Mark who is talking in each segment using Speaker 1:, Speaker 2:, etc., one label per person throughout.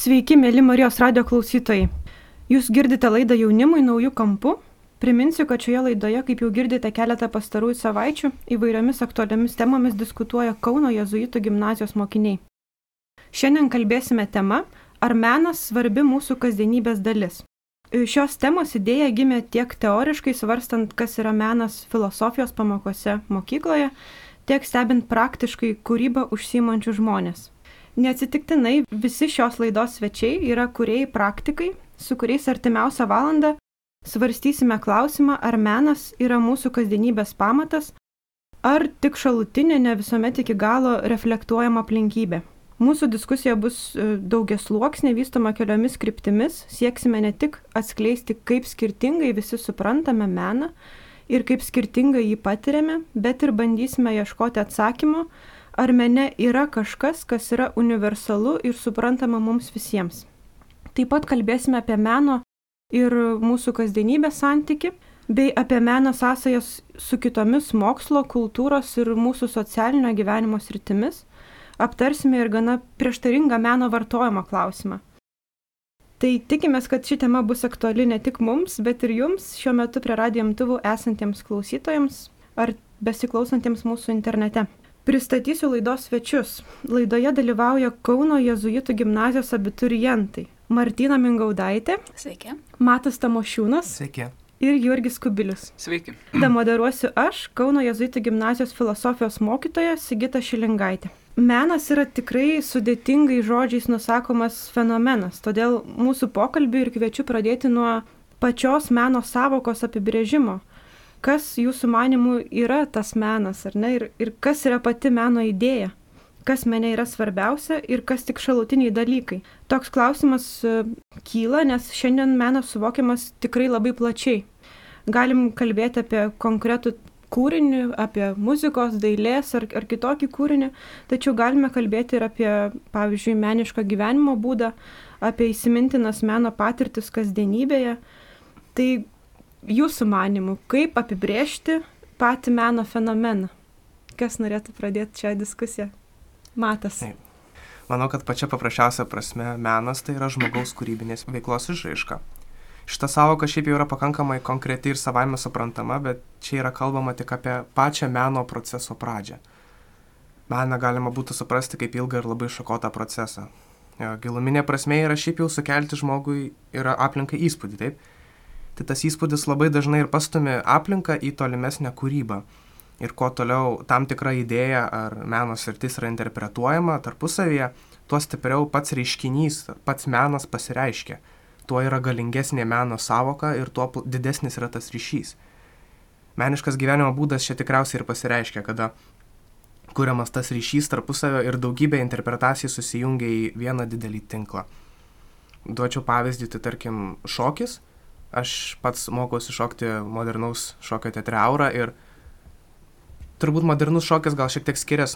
Speaker 1: Sveiki, mėly Marijos radijo klausytojai. Jūs girdite laidą Jaunimui naujų kampų. Priminsiu, kad šioje laidoje, kaip jau girdite keletą pastarųjų savaičių, įvairiomis aktualiomis temomis diskutuoja Kauno jėzuitų gimnazijos mokiniai. Šiandien kalbėsime tema, ar menas svarbi mūsų kasdienybės dalis. Šios temos idėja gimė tiek teoriškai svarstant, kas yra menas filosofijos pamokose mokykloje, tiek stebint praktiškai kūrybą užsiimančių žmonės. Neatsitiktinai visi šios laidos svečiai yra kūrėjai praktikai, su kuriais artimiausią valandą svarstysime klausimą, ar menas yra mūsų kasdienybės pamatas, ar tik šalutinė, ne visuomet iki galo reflektuojama aplinkybė. Mūsų diskusija bus daugiasluoksnė, vystoma keliomis kryptimis, sieksime ne tik atskleisti, kaip skirtingai visi suprantame meną ir kaip skirtingai jį patiriame, bet ir bandysime ieškoti atsakymų, ar mene yra kažkas, kas yra universalu ir suprantama mums visiems. Taip pat kalbėsime apie meno ir mūsų kasdienybės santyki, bei apie meno sąsajas su kitomis mokslo, kultūros ir mūsų socialinio gyvenimo sritimis. Aptarsime ir gana prieštaringą meno vartojimo klausimą. Tai tikimės, kad ši tema bus aktuali ne tik mums, bet ir jums šiuo metu prie radijo imtuvų esantiems klausytojams ar besiklausantiems mūsų internete. Pristatysiu laidos svečius. Laidoje dalyvauja Kauno jėzuitų gimnazijos abiturientai Martyna Mingaudaitė.
Speaker 2: Sveiki.
Speaker 1: Matas Tamošiūnas.
Speaker 3: Sveiki.
Speaker 1: Ir Jurgis Kubilius.
Speaker 4: Sveiki.
Speaker 1: Moderuosiu aš, Kauno jėzuitų gimnazijos filosofijos mokytoja Sigita Šilingaitė. Menas yra tikrai sudėtingai žodžiais nusakomas fenomenas, todėl mūsų pokalbį ir kviečiu pradėti nuo pačios meno savokos apibrėžimo. Kas jūsų manimų yra tas menas, ar ne? Ir kas yra pati meno idėja? Kas mene yra svarbiausia ir kas tik šalutiniai dalykai? Toks klausimas kyla, nes šiandien menas suvokiamas tikrai labai plačiai. Galim kalbėti apie konkretų kūrinį, apie muzikos, dailės ar kitokį kūrinį, tačiau galime kalbėti ir apie, pavyzdžiui, menišką gyvenimo būdą, apie įsimintinas meno patirtis kasdienybėje. Tai jūsų manimų, kaip apibrėžti patį meno fenomeną? Kas norėtų pradėti šią diskusiją? Matas.
Speaker 3: Manau, kad pačia paprasčiausia prasme menas tai yra žmogaus kūrybinės veiklos išraiška. Šita savoka šiaip jau yra pakankamai konkreti ir savaime suprantama, bet čia yra kalbama tik apie pačią meno proceso pradžią. Meną galima būtų suprasti kaip ilgą ir labai šakotą procesą. Giluminė prasmė yra šiaip jau sukelti žmogui ir aplinkai įspūdį, taip? Tai tas įspūdis labai dažnai ir pastumia aplinką į tolimesnę kūrybą. Ir kuo toliau tam tikra idėja ar meno sritis yra interpretuojama tarpusavyje, tuo stipriau pats reiškinys, pats menas pasireiškia. Tuo yra galingesnė meno savoka ir tuo didesnis yra tas ryšys. Meniškas gyvenimo būdas čia tikriausiai ir pasireiškia, kada kuriamas tas ryšys tarpusavio ir daugybė interpretacijų susijungia į vieną didelį tinklą. Duočiau pavyzdį, tai tarkim šokis. Aš pats mokausi šokti modernaus šokio teatre Aura ir turbūt modernus šokis gal šiek tiek skiriasi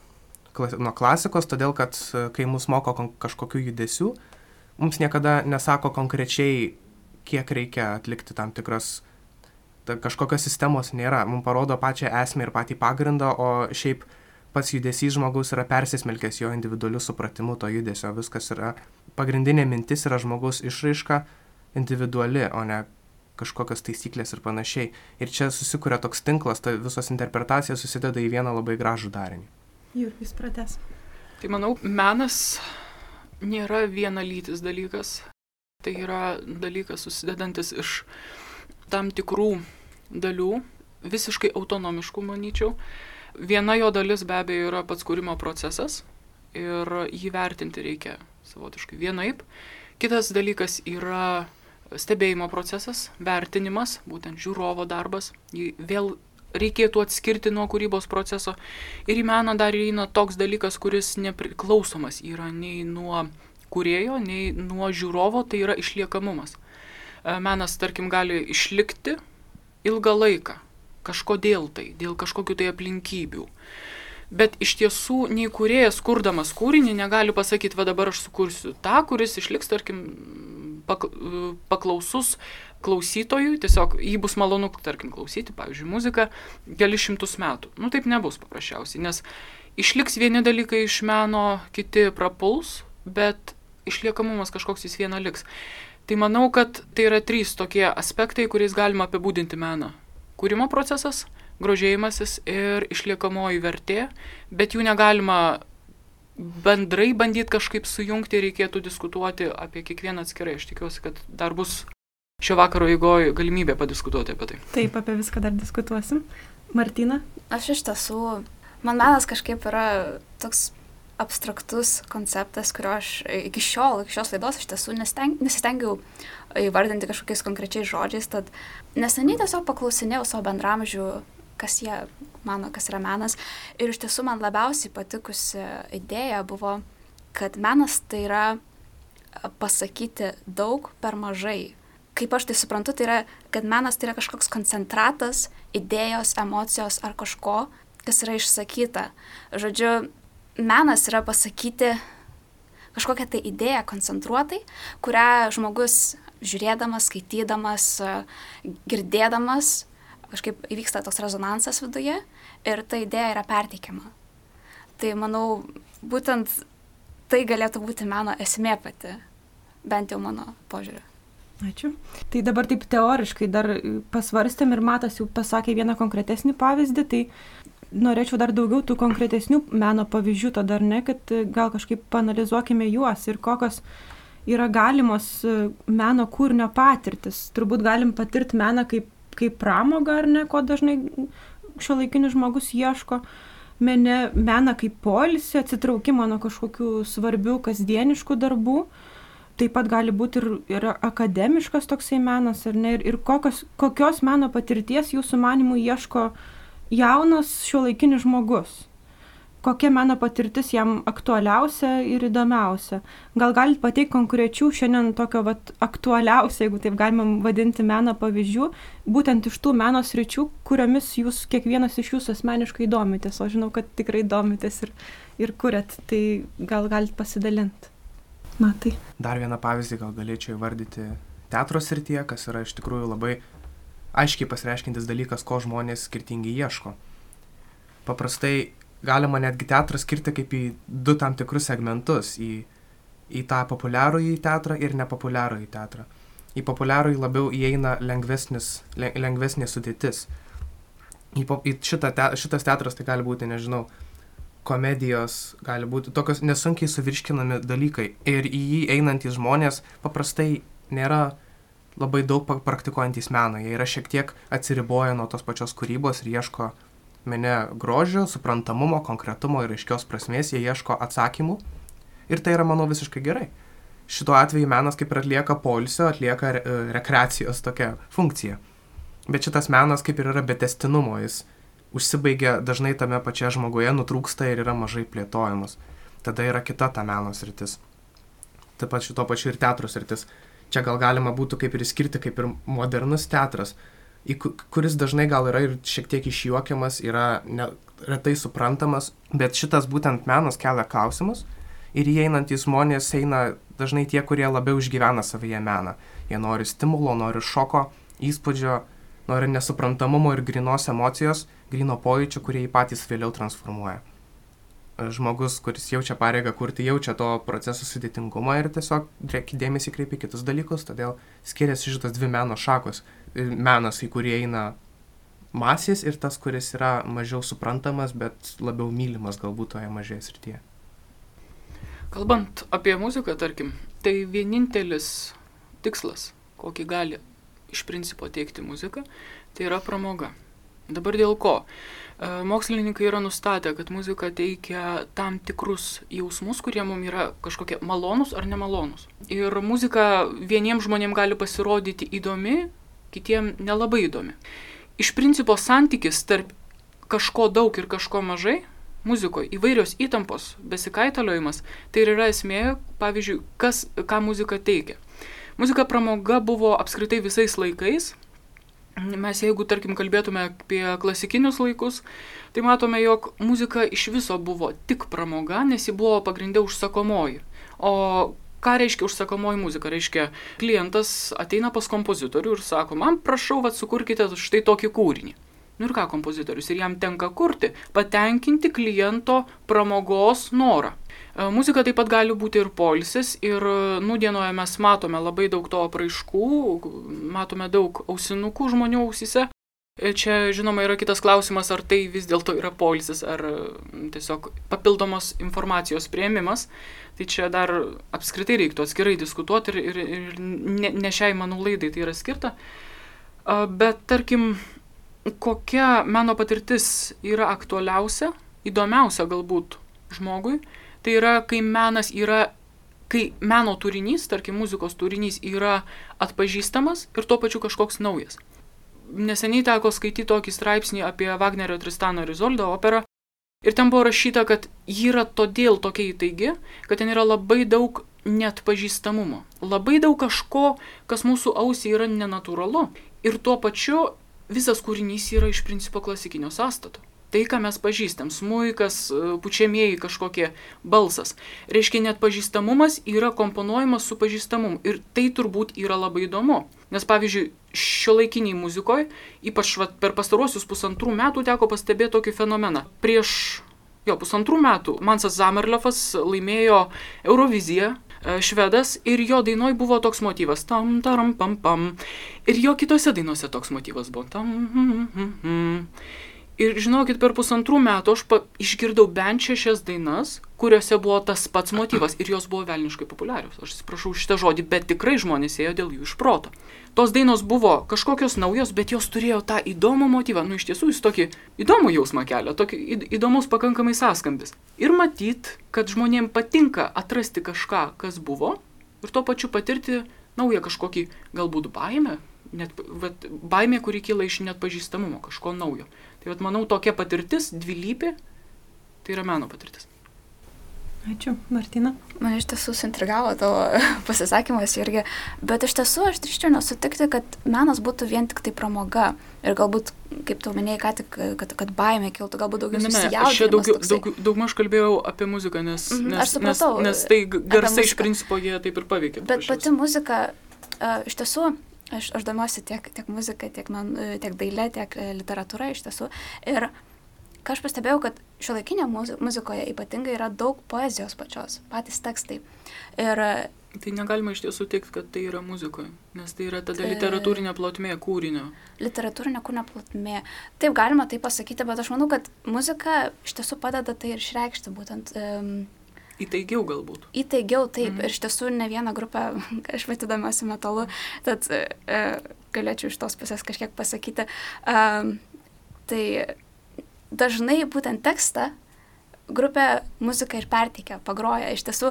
Speaker 3: nuo klasikos, todėl kad kai mus moko kažkokių judesių, mums niekada nesako konkrečiai, kiek reikia atlikti tam tikras, kažkokios sistemos nėra. Mums parodo pačią esmę ir patį pagrindą, o šiaip pats judesys žmogaus yra persismelkęs jo individualiu supratimu to judesio. Viskas yra, pagrindinė mintis yra žmogaus išraiška individuali, o ne kažkokios taisyklės ir panašiai. Ir čia susikuria toks tinklas, tai visos interpretacijos susideda į vieną labai gražų darinį.
Speaker 1: Jurgis pratęs.
Speaker 4: Tai manau, menas nėra vienalytis dalykas. Tai yra dalykas susidedantis iš tam tikrų dalių, visiškai autonomiškų, manyčiau. Viena jo dalis be abejo yra pats kūrimo procesas ir jį vertinti reikia savotiškai vienaip. Kitas dalykas yra stebėjimo procesas, vertinimas, būtent žiūrovo darbas. Jį vėl reikėtų atskirti nuo kūrybos proceso. Ir į meną dar įeina toks dalykas, kuris nepriklausomas yra nei nuo kūrėjo, nei nuo žiūrovo, tai yra išliekamumas. Menas, tarkim, gali išlikti ilgą laiką. Kažkodėl tai, dėl kažkokių tai aplinkybių. Bet iš tiesų, nei kūrėjas, kurdamas kūrinį, negali pasakyti, va dabar aš sukursiu tą, kuris išliks, tarkim, paklausus klausytojui, tiesiog jį bus malonu, tarkim, klausyti, pavyzdžiui, muziką, kelis šimtus metų. Taip nebus paprasčiausiai, nes išliks vieni dalykai iš meno, kiti prapuls, bet išliekamumas kažkoks jis viena liks. Tai manau, kad tai yra 3 tokie aspektai, kuriais galima apibūdinti meną. Kūrimo procesas, grožėjimasis ir išliekamoji vertė, bet jų negalima bendrai bandyti kažkaip sujungti, reikėtų diskutuoti apie kiekvieną atskirai. Aš tikiuosi, kad dar bus šio vakaro eigoje galimybė padiskutuoti apie tai.
Speaker 1: Taip, apie viską dar diskutuosim. Martina?
Speaker 2: Aš iš tiesų, man menas kažkaip yra toks abstraktus konceptas, kurio aš iki šios laidos iš tiesų nesistengiau įvardinti kažkokiais konkrečiais žodžiais, tad neseniai tiesiog paklausinėjau savo bendramžių, kas jie mano, kas yra menas. Ir iš tiesų man labiausiai patikusi idėja buvo, kad menas tai yra pasakyti daug per mažai. Kaip aš tai suprantu, tai yra, kad menas tai yra kažkoks koncentratas idėjos, emocijos ar kažko, kas yra išsakyta. Žodžiu, menas yra pasakyti kažkokią tai idėją koncentruotai, kurią žmogus žiūrėdamas, skaitydamas, girdėdamas, kažkaip įvyksta toks rezonansas viduje ir ta idėja yra perteikiama. Tai manau, būtent tai galėtų būti meno esmė pati, bent jau mano požiūriu.
Speaker 1: Ačiū. Tai dabar taip teoriškai dar pasvarstėm ir Matas jau pasakė vieną konkretesnį pavyzdį, tai norėčiau dar daugiau tų konkretesnių meno pavyzdžių, tada ar ne, kad gal kažkaip paanalizuokime juos ir kokios yra galimos meno kūrinio patirtis. Turbūt galim patirti meną kaip pramogą, ar ne, ko dažnai šiuolaikinis žmogus ieško. Meną kaip poilsį, atsitraukimą nuo kažkokių svarbių kasdieniškų darbų. Taip pat gali būti ir akademiškas toksai menas, ar ne, ir kokios meno patirties jūsų manimų ieško jaunas šiuolaikinis žmogus. Kokia meno patirtis jam aktualiausia ir įdomiausia. Gal galite pateikti konkrečių šiandien tokio aktualiausia, jeigu taip galima vadinti, meno pavyzdžių, būtent iš tų meno sričių, kuriomis jūs kiekvienas iš jūsų asmeniškai domitės. O žinau, kad tikrai domitės ir kuriat, tai gal galite pasidalinti. Matai.
Speaker 3: Dar vieną pavyzdį gal galėčiau įvardyti teatro srityje, kas yra iš tikrųjų labai aiškiai pasireiškintis dalykas, ko žmonės skirtingai ieško. Paprastai galima netgi teatrą skirti kaip į 2 tam tikrus segmentus, į tą populiarųjį teatrą ir nepopuliarųjį teatrą. Į populiarųjį labiau įeina lengvesnė sudėtis. Šitas teatras tai gali būti, nežinau, komedijos, gali būti tokios nesunkiai suvirškinami dalykai. Ir į jį einantys žmonės paprastai nėra labai daug praktikuojantys meną. Jie yra šiek tiek atsiriboję nuo tos pačios kūrybos ir ieško mene grožio, suprantamumo, konkretumo ir aiškios prasmės. Jie ieško atsakymų. Ir tai yra, manau, visiškai gerai. Šituo atveju menas kaip ir atlieka poilsio, atlieka rekreacijos tokią funkciją. Bet šitas menas kaip ir yra be tęstinumo. Jis užsibaigia dažnai tame pačia žmoguje, nutrūksta ir yra mažai plėtojamas. Tada yra kita ta meno sritis. Taip pat šito pačiu ir teatro sritis. Čia gal galima būtų kaip ir išskirti kaip ir modernus teatras, kuris dažnai gal yra ir šiek tiek išjuokiamas, yra retai suprantamas, bet šitas būtent menas kelia klausimus ir įeinantys žmonės eina dažnai tie, kurie labiau išgyvena savyje meną. Jie nori stimulo, nori šoko, įspūdžio, nori nesuprantamumo ir grynos emocijos, gryno pojūčio, kurie jį patys vėliau transformuoja. Žmogus, kuris jaučia pareigą kurti, jaučia to proceso sudėtingumą ir tiesiog dėmesį kreipia kitus dalykus, todėl skiriasi šitas 2 meno šakos. Menas, į kurį eina masės ir tas, kuris yra mažiau suprantamas, bet labiau mylimas galbūt toje mažoje srityje.
Speaker 4: Kalbant apie muziką, tarkim, tai vienintelis tikslas, kokį gali iš principo teikti muzika, tai yra pramoga. Dabar dėl ko? Mokslininkai yra nustatę, kad muzika teikia tam tikrus jausmus, kurie mums yra kažkokie malonus ar nemalonus. Ir muzika vieniems žmonėms gali pasirodyti įdomi, kitiems nelabai įdomi. Iš principo santykis tarp kažko daug ir kažko mažai, muzikoje įvairios įtampos, besikaitaliojimas, tai yra esmė, pavyzdžiui, ką muzika teikia. Muzika pramoga buvo apskritai visais laikais. Mes jeigu, tarkim, kalbėtume apie klasikinius laikus, tai matome, jog muzika iš viso buvo tik pramoga, nes ji buvo pagrindė užsakomoji. O ką reiškia užsakomoji muzika? Reiškia, klientas ateina pas kompozitorių ir sako, man prašau, sukurkite štai tokį kūrinį. Nu ir ką kompozitorius? Ir jam tenka kurti, patenkinti kliento pramogos norą. Muzika taip pat gali būti ir poilsis ir nūdienoje mes matome labai daug to apraiškų, matome daug ausinukų žmonių ausyse. Čia, žinoma, yra kitas klausimas, ar tai vis dėlto yra poilsis, ar tiesiog papildomos informacijos priėmimas. Tai čia dar apskritai reiktų atskirai diskutuoti ir ne šiai mano laidai tai yra skirta. Bet tarkim, kokia meno patirtis yra aktualiausia, įdomiausia galbūt žmogui, tai yra, kai meno turinys, tarkim, muzikos turinys yra atpažįstamas ir tuo pačiu kažkoks naujas. Neseniai teko skaityti tokį straipsnį apie Vagnerio Tristano ir Izoldą operą ir ten buvo rašyta, kad ji yra todėl tokia įtaigi, kad ten yra labai daug neatpažįstamumo, labai daug kažko, kas mūsų ausiai yra nenatūralu ir tuo pačiu visas kūrinys yra iš principo klasikinio sąstato. Tai, ką mes pažįstam, smuikas, pučiamieji kažkokie balsas. Reiškia, neatpažįstamumas yra komponuojamas su pažįstamumu. Ir tai turbūt yra labai įdomu. Nes, pavyzdžiui, šiuolaikiniai muzikoje, ypač per pastaruosius 1,5 metų teko pastebėti tokį fenomeną. Prieš 1,5 metų Mansas Zamerlofas laimėjo Euroviziją, švedas, ir jo dainoj buvo toks motyvas. Tam, taram, pam, pam. Ir jo kitose dainose toks motyvas buvo. Tam, Ir žinokit, per 1,5 metų aš išgirdau bent 6 dainas, kuriuose buvo tas pats motyvas ir jos buvo velniškai populiarios. Aš atsiprašau šitą žodį, bet tikrai žmonės ėjo dėl jų iš proto. Tos dainos buvo kažkokios naujos, bet jos turėjo tą įdomų motyvą. Iš tiesų jis tokį įdomų jausmą kelia, tokį įdomus pakankamai sąskambis. Ir matyt, kad žmonėms patinka atrasti kažką, kas buvo, ir tuo pačiu patirti naują kažkokį galbūt baimę, baimė, kuri kyla iš neatpažįstamumo, kažko naujo. Tai manau, tokia patirtis, dvilypė, tai yra meno patirtis.
Speaker 1: Ačiū, Martina.
Speaker 2: Man iš tiesų suintrigavo tavo pasisakymas irgi, bet iš tiesų aš drįsčiau nesutikti, kad menas būtų vien tik tai pramoga. Ir galbūt, kaip tu minėjai, ką tik, kad baimė kiltų, galbūt daugiau susijaudinimas.
Speaker 4: Aš daugmaž kalbėjau apie muziką, nes tai garsai iš principo jie taip ir paveikia.
Speaker 2: Bet pati muzika, iš tiesų, aš domiuosi tiek muzika, tiek dailė, tiek literatūra iš tiesų. Ir ką aš pastebėjau, kad šiuolaikinė muzikoje ypatingai yra daug poezijos pačios, patys tekstai. Ir
Speaker 4: tai negalima iš tiesų teikti, kad tai yra muzikoje, nes tai yra tada literatūrinė plotmė kūrinio.
Speaker 2: Literatūrinė kūrinio plotmė. Taip galima tai pasakyti, bet aš manau, kad muzika iš tiesų padeda tai ir išreikšti būtent.
Speaker 4: Įtaigiau galbūt.
Speaker 2: Įtaigiau, taip. Ir iš tiesų ne vieną grupę, aš pati domiuosi metalu, tad galėčiau iš tos pusės kažkiek pasakyti. Tai dažnai būtent tekstą grupė muziką ir perteikia, pagroja. Iš tiesų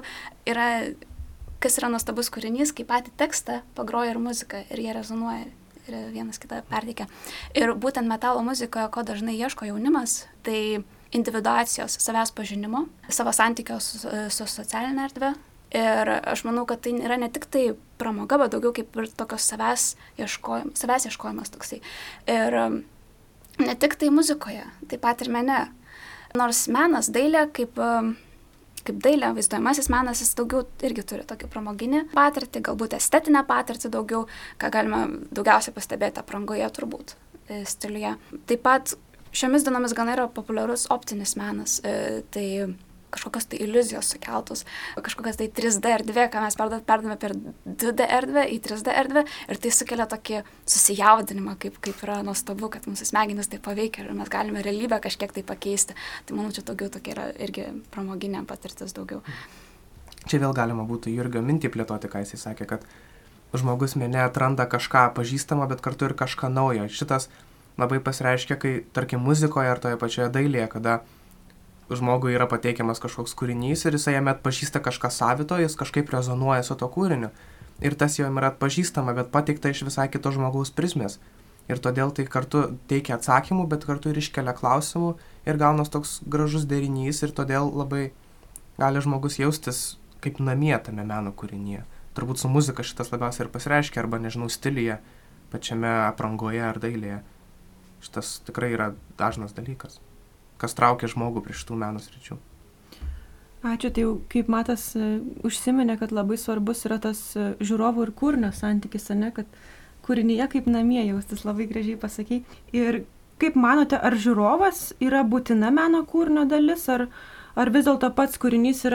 Speaker 2: kas yra nuostabus kūrinys, kai patį tekstą pagroja ir muzika ir jie rezonuoja ir vienas kitą perteikia. Ir būtent metalo muzikoje, ko dažnai ieško jaunimas, tai individuacijos, savęs pažinimo, savo santykio su socialinė erdvė. Ir aš manau, kad tai yra ne tik tai pramoga, bet daugiau kaip ir tokios savęs ieškojimas toksai. Ir ne tik tai muzikoje, taip pat ir mene. Nors menas, dailė, kaip dailė, vaizduojamasis menas, jis daugiau irgi turi tokį pramoginį patirtį, galbūt estetinę patirtį daugiau, ką galima daugiausiai pastebėti aprangoje turbūt stiliuje. Taip pat šiomis dienomis gana yra populiarus optinis menas, tai kažkokios tai iliuzijos sukeltos, kažkokios tai 3D erdvė, ką mes perdame per 2D erdvę į 3D erdvę ir tai sukelia tokį susijaudinimą, kaip yra nuostabu, kad mūsų smegenys tai paveikia ir mes galime realybę kažkiek tai pakeisti. Tai manau, čia daugiau tokia yra irgi pramoginė patirtis daugiau.
Speaker 3: Čia vėl galima būtų Jurgio mintį plėtoti, ką jisai sakė, kad žmogus mene atranda kažką pažįstamą, bet kartu ir kažką naujo. Šitas labai pasireiškia, kai, tarkim, muzikoje ar toje pačioje dailėje, kada žmogui yra pateikiamas kažkoks kūrinys ir jisai jame atpažįsta kažką savito, jis kažkaip rezonuoja su to kūriniu. Ir tas jam yra atpažįstama, bet pateikta iš visai kito žmogaus prizmės. Ir todėl tai kartu teikia atsakymų, bet kartu ir iškelia klausimų ir gaunas toks gražus derinys ir todėl labai gali žmogus jaustis kaip namie tame meno kūrinyje. Turbūt su muzika šitas labiausiai ir pasireiškia, arba, nežinau, stilyje, pačiame aprangoje ar dailėje. Šitas tikrai yra dažnas dalykas, kas traukia žmogų prie šitų meno sričių.
Speaker 1: Ačiū, tai jau kaip Matas užsiminė, kad labai svarbus yra tas žiūrovų ir kūrinio santykis, ne, kad kūrinyje kaip namie jaustis, labai gražiai pasakei. Ir kaip manote, ar žiūrovas yra būtina meno kūrinio dalis, ar vis dėlto pats kūrinys yra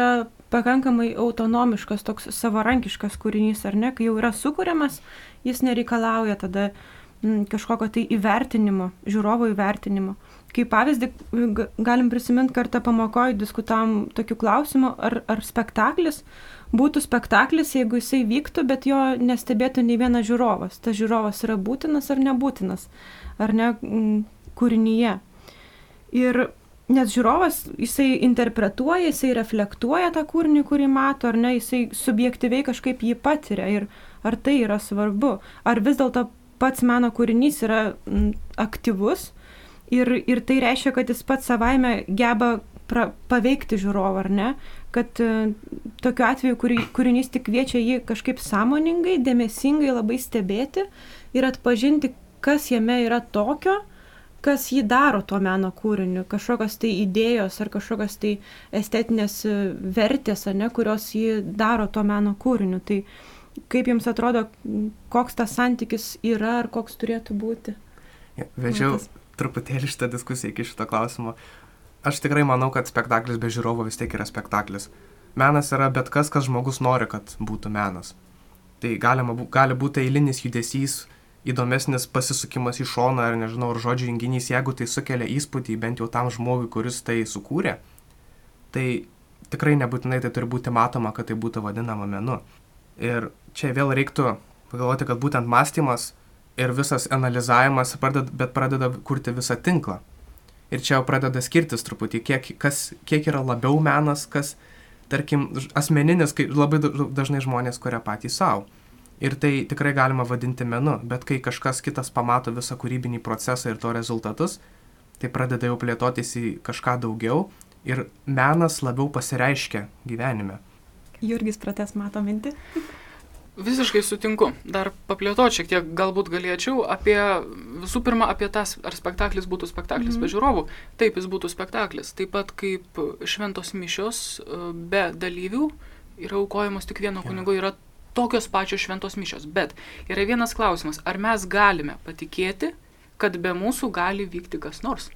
Speaker 1: pakankamai autonomiškas, toks savarankiškas kūrinys, ar ne, kai jau yra sukūriamas, jis nereikalauja tada kažkokio tai įvertinimo, žiūrovo įvertinimo. Kaip pavyzdį galim prisiminti, kartą pamokoje diskutavom tokiu klausimu, ar spektaklis būtų spektaklis, jeigu jisai vyktų, bet jo nestebėtų nei vienas žiūrovas. Tas žiūrovas yra būtinas ar nebūtinas, ar ne kūrinyje. Ir nes žiūrovas, jisai interpretuoja, jisai reflektuoja tą kūrinį, kurį mato, ar ne, jisai subjektyviai kažkaip jį patiria. Ir ar tai yra svarbu? Ar vis dėlto pats meno kūrinys yra aktyvus ir tai reiškia, kad jis pats savaime geba paveikti žiūrovą, ar ne? Kad tokiu atveju kūrinys tik kviečia jį kažkaip sąmoningai, dėmesingai labai stebėti ir atpažinti, kas jame yra tokio, kas jį daro tuo meno kūriniu, kažkokios tai idėjos ar kažkokios tai estetinės vertės, ar ne, kurios jį daro tuo meno kūriniu. Tai kaip jums atrodo, koks tas santykis yra ar koks turėtų būti?
Speaker 3: Vedžiau truputėlį šitą diskusiją iki šito klausimo. Aš tikrai manau, kad spektaklis be žiūrovo vis tiek yra spektaklis. Menas yra bet kas žmogus nori, kad būtų menas. Tai gali būti eilinis judesys, įdomesnis pasisukimas į šoną ar nežinau, ar žodžių junginys, jeigu tai sukelia įspūdį bent jau tam žmogui, kuris tai sukūrė, tai tikrai nebūtinai tai turi būti matoma, kad tai būtų vadinama menu. Ir čia vėl reiktų pagalvoti, kad būtent mąstymas ir visas analizavimas pradeda kurti visą tinklą. Ir čia jau pradeda skirtis truputį, kiek yra labiau menas, kas, tarkim, asmeninis, kai labai dažnai žmonės kuria patys savo. Ir tai tikrai galima vadinti menu, bet kai kažkas kitas pamato visą kūrybinį procesą ir to rezultatus, tai pradeda jau plėtotis į kažką daugiau ir menas labiau pasireiškia gyvenime.
Speaker 1: Jurgis pratęs mato mintį.
Speaker 4: Visiškai sutinku. Dar paplėtoti šiek tiek galbūt galėčiau visų pirma apie tas, ar spektaklis būtų spektaklis be žiūrovų. Taip, jis būtų spektaklis. Taip pat kaip šventos mišios be dalyvių yra aukojamos tik vieno kunigo, yra tokios pačios šventos mišios. Bet yra vienas klausimas, ar mes galime patikėti, kad be mūsų gali vykti kas nors?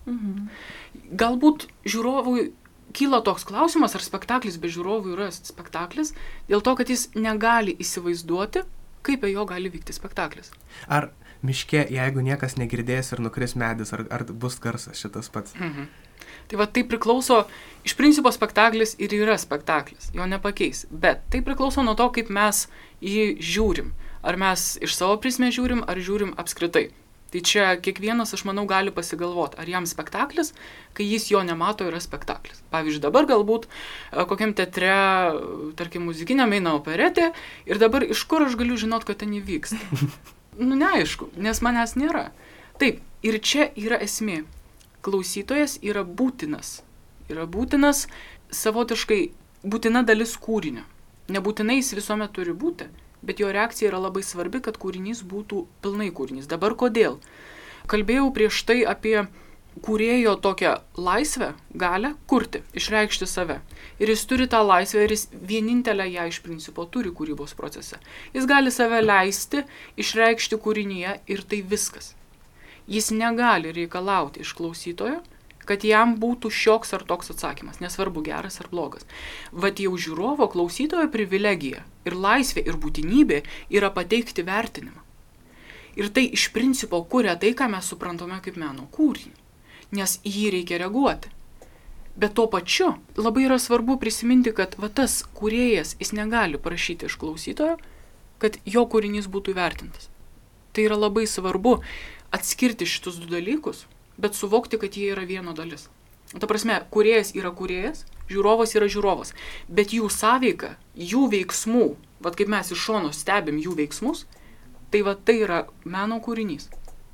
Speaker 4: Galbūt žiūrovui kyla toks klausimas, ar spektaklis be žiūrovų yra spektaklis, dėl to, kad jis negali įsivaizduoti, kaip be jo gali vykti spektaklis.
Speaker 3: Ar miške, jeigu niekas negirdės ir nukris medis, ar bus garsas šitas pats?
Speaker 4: Tai va, tai priklauso, iš principo spektaklis ir yra spektaklis, jo nepakeis, bet tai priklauso nuo to, kaip mes jį žiūrim. Ar mes iš savo prizmės žiūrim, ar žiūrim apskritai. Tai čia kiekvienas, aš manau, gali pasigalvoti, ar jam spektaklis, kai jis jo nemato, yra spektaklis. Pavyzdžiui, dabar galbūt kokiam teatre, tarkim, muzikiniam eina operetė ir dabar iš kur aš galiu žinot, kad ten įvyksta? Neaišku, nes manęs nėra. Taip, ir čia yra esmė. Klausytojas yra būtinas. Yra būtinas savotiškai būtina dalis kūrinio. Nebūtinai jis visuomet turi būti. Bet jo reakcija yra labai svarbi, kad kūrinys būtų pilnai kūrinys. Dabar kodėl? Kalbėjau prieš tai apie kūrėjo tokią laisvę, galę kurti, išreikšti save. Ir jis turi tą laisvę ir jis vienintelę ją iš principo turi kūrybos procese. Jis gali save leisti, išreikšti kūrinyje ir tai viskas. Jis negali reikalauti iš klausytojo, kad jam būtų šioks ar toks atsakymas, nesvarbu geras ar blogas. Vat jau žiūrovo klausytojo privilegija ir laisvė ir būtinybė yra pateikti vertinimą. Ir tai iš principo kuria tai, ką mes suprantame kaip meno kūrinį, nes į jį reikia reaguoti. Bet tuo pačiu labai yra svarbu prisiminti, kad va, tas kūrėjas, jis negali prašyti iš klausytojo, kad jo kūrinys būtų įvertintas. Tai yra labai svarbu atskirti šitus du dalykus, bet suvokti, kad jie yra vieno dalis. Ta prasme, kūrėjas yra kūrėjas, žiūrovas yra žiūrovas, bet jų sąveika, jų veiksmų, vat kaip mes iš šono stebim jų veiksmus, tai va tai yra meno kūrinys.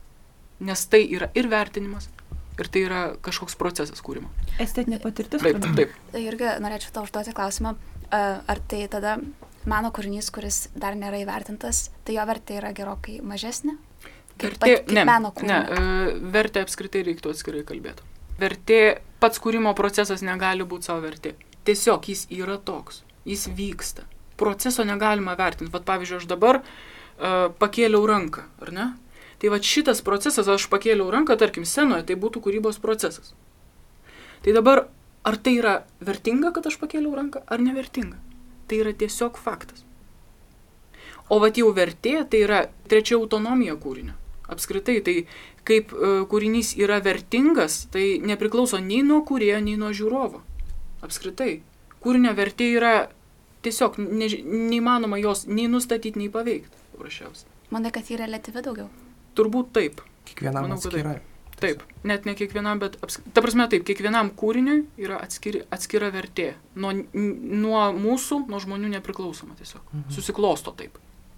Speaker 4: Nes tai yra ir vertinimas, ir tai yra kažkoks procesas kūrimo.
Speaker 1: Estetinė patirtis.
Speaker 4: Taip.
Speaker 2: Irgi norėčiau tau užduoti klausimą, ar tai tada meno kūrinys, kuris dar nėra įvertintas, tai jo vertė yra gerokai mažesnė?
Speaker 4: Vertė apskritai reiktų atskirai kalbėti. Vertė, pats kūrimo procesas negali būti savo vertė. Tiesiog jis yra toks, jis vyksta. Proceso negalima vertinti. Vat pavyzdžiui, aš dabar pakėliau ranką, ar ne? Tai vat šitas procesas, aš pakėliau ranką, tarkim, scenoje, tai būtų kūrybos procesas. Tai dabar Ar tai yra vertinga, kad aš pakėliau ranką, ar nevertinga? Tai yra tiesiog faktas. O vat jau vertė, tai yra trečia autonomija kūrinio. Apskritai, tai kaip kūrinys yra vertingas, tai nepriklauso nei nuo kūrėjo, nei nuo žiūrovo. Apskritai. Kūrinio vertė yra tiesiog neįmanoma jos nei nustatyti, nei paveikti. Paprasčiausiai.
Speaker 2: Manai, kad ji reliatyvi daugiau?
Speaker 4: Turbūt taip.
Speaker 3: Kiekvienam atskirai.
Speaker 4: Taip, net ne kiekvienam, bet ta prasme taip, kiekvienam kūriniui yra atskira vertė. Nuo mūsų, nuo žmonių nepriklausoma tiesiog. Susiklosto taip.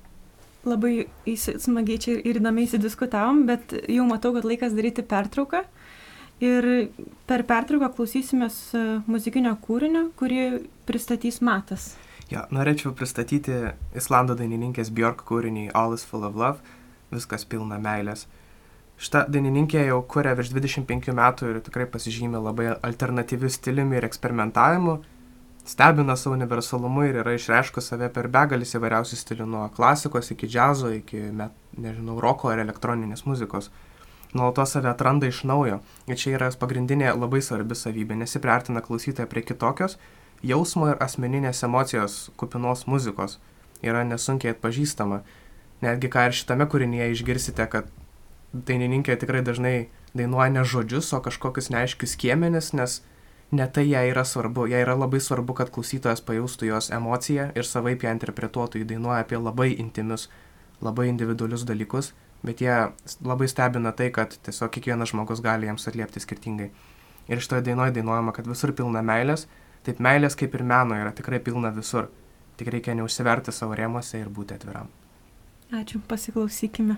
Speaker 1: Labai smagiai čia ir įdomiai įsidiskutavom, bet jau matau, kad laikas daryti pertrauką. Ir per pertrauką klausysimės muzikinio kūrinio, kurį pristatys Matas.
Speaker 3: Ja, norėčiau pristatyti Islandų dainininkės Björk kūrinį All is Full of Love, viskas pilna meilės. Šita dainininkė jau kuria virš 25 metų ir tikrai pasižymė labai alternatyviu stiliumi ir eksperimentavimu, stebina savo universalumu ir yra išreiškus save per begalis įvairiausių stilių, nuo klasikos iki džiazo, iki, roko ar elektroninės muzikos. Nuolatos save atranda iš naujo. Ir čia yra pagrindinė labai svarbi savybė, nes ji priartina klausytoją prie kitokios jausmo ir asmeninės emocijos kupinos muzikos. Yra nesunkiai atpažįstama. Netgi ką ir šitame kūrinyje išgirsite, kad dainininkė tikrai dažnai dainuoja ne žodžius, o kažkokius neaiškius skiemenis, nes ne tai jai yra svarbu. Jai yra labai svarbu, kad klausytojas pajaustų jos emociją ir savaip ją interpretuotų. Ji dainuoja apie labai intimius, labai individualius dalykus, bet jie labai stebina tai, kad tiesiog kiekvienas žmogus gali jiems atliepti skirtingai. Ir šitoje dainoje dainuojama, kad visur pilna meilės, taip meilės kaip ir meno yra tikrai pilna visur. Tik reikia neužsiverti savo rėmuose ir būti atviram.
Speaker 1: Ačiū, pasiklausykime.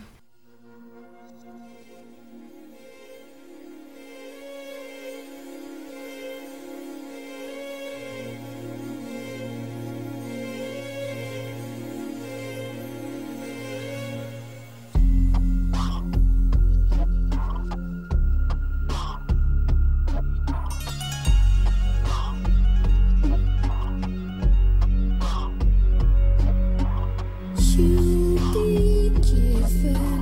Speaker 5: You be given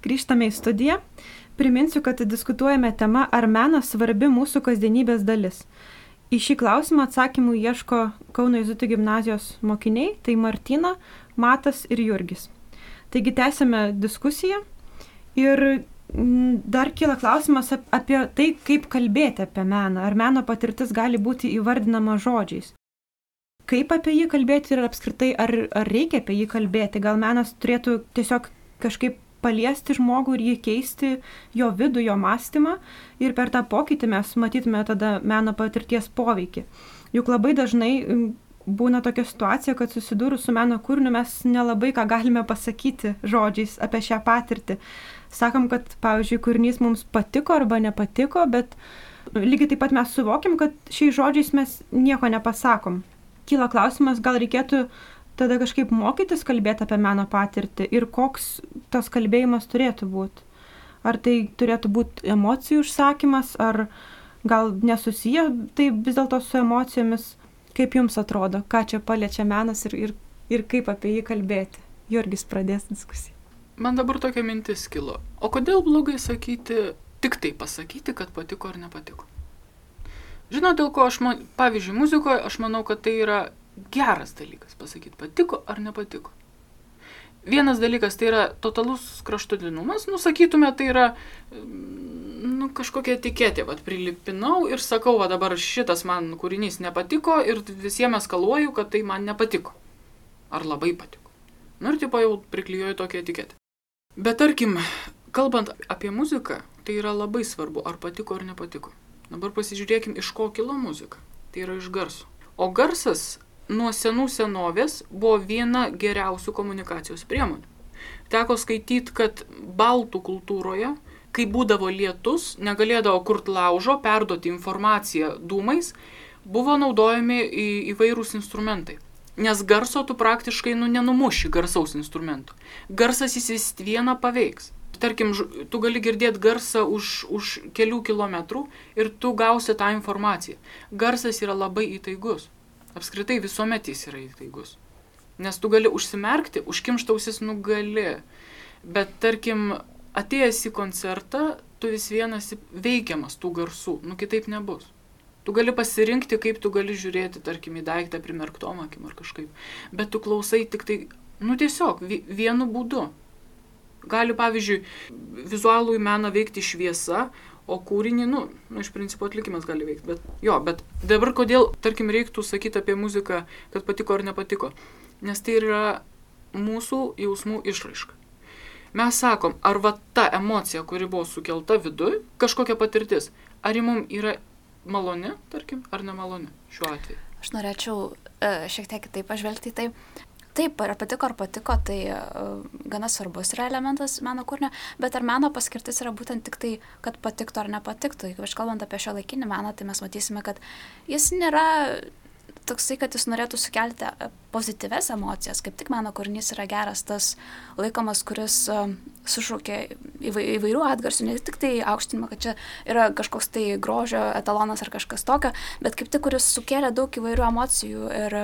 Speaker 1: grįžtame į studiją. Priminsiu, kad diskutuojame tema, ar menas svarbi mūsų kasdienybės dalis. Į šį klausimą atsakymų ieško Kauno Jėzuitų gimnazijos mokiniai, tai Martina, Matas ir Jurgis. Taigi tęsime diskusiją ir dar kyla klausimas apie tai, kaip kalbėti apie meną. Ar meno patirtis gali būti įvardinama žodžiais? Kaip apie jį kalbėti ir apskritai, ar reikia apie jį kalbėti? Gal menas turėtų tiesiog kažkaip paliesti žmogų ir jį keisti, jo vidų, jo mąstymą, ir per tą pokytį mes matytume tada meno patirties poveikį. Juk labai dažnai būna tokia situacija, kad susidūrus su meno kūriniu mes nelabai ką galime pasakyti žodžiais apie šią patirtį. Sakom, kad, pavyzdžiui, kūrinys mums patiko arba nepatiko, bet lygiai taip pat mes suvokim, kad šiais žodžiais mes nieko nepasakom. Kyla klausimas, gal reikėtų tada kažkaip mokytis kalbėti apie meno patirtį ir koks tas kalbėjimas turėtų būti. Ar tai turėtų būti emocijų užsakymas, ar gal nesusiję tai vis dėlto su emocijomis. Kaip jums atrodo, ką čia paliečia menas ir kaip apie jį kalbėti? Jurgis pradės diskusiją.
Speaker 4: Man dabar tokia mintis kilo. O kodėl blogai sakyti, tik tai pasakyti, kad patiko ar nepatiko? Žinot, dėl ko pavyzdžiui, muzikoje aš manau, kad tai yra geras dalykas pasakyti, patiko ar nepatiko. Vienas dalykas tai yra totalus kraštutinumas, sakytume, tai yra kažkokia etiketė, prilipinau ir sakau, dabar šitas man kūrinys nepatiko ir visiems eskaluoju, kad tai man nepatiko. Ar labai patiko. Ir jau priklijuoju tokią etiketę. Bet tarkim, kalbant apie muziką, tai yra labai svarbu, ar patiko ar nepatiko. Dabar pasižiūrėkim, iš ko kilo muzika. Tai yra iš garso. O garsas nuo senų senovės buvo viena geriausių komunikacijos priemonių. Teko skaityti, kad baltų kultūroje, kai būdavo lietus, negalėdavo kurti laužo, perduoti informaciją dūmais, buvo naudojami įvairūs instrumentai. Nes garso tu praktiškai nenumuši garsaus instrumento. Garsas jis vis vieną paveiks. Tarkim, tu gali girdėti garsą už kelių kilometrų ir tu gausi tą informaciją. Garsas yra labai įtaigus. Apskritai visuomet jis yra įtaigus. Nes tu gali užsimerkti, užkimšti ausis gali. Bet tarkim, atėjęs į koncertą, tu vis vienas veikiamas tų garsų. Kitaip nebus. Tu gali pasirinkti, kaip tu gali žiūrėti, tarkim, į daiktą primerktom akim ar kažkaip. Bet tu klausai tik tai, tiesiog, vienu būdu. Gali, pavyzdžiui, vizualų į meną veikti šviesa, o kūrinį, iš principo atlikimas gali veikti. Bet dabar kodėl, tarkim, reiktų sakyti apie muziką, kad patiko ar nepatiko? Nes tai yra mūsų jausmų išraiška. Mes sakom, ar ta emocija, kuri buvo sukelta viduj, kažkokia patirtis, ar ji mums yra maloni, tarkim, ar nemaloni šiuo atveju?
Speaker 2: Aš norėčiau šiek tiek kitaip pažvelgti į tai. Taip, ar patiko, tai gana svarbus yra elementas meno kūrinio, bet ar meno paskirtis yra būtent tik tai, kad patiktų ar nepatiktų. Jeigu kalbant apie šiuolaikinį meną, tai mes matysime, kad jis nėra toksai, kad jis norėtų sukelti pozityves emocijas. Kaip tik meno kūrinys yra geras tas laikomas, kuris sušaukia įvairių atgarsių, ne tik tai aukštinimą, kad čia yra kažkoks tai grožio etalonas ar kažkas tokio, bet kaip tik, kuris sukėlė daug įvairių emocijų ir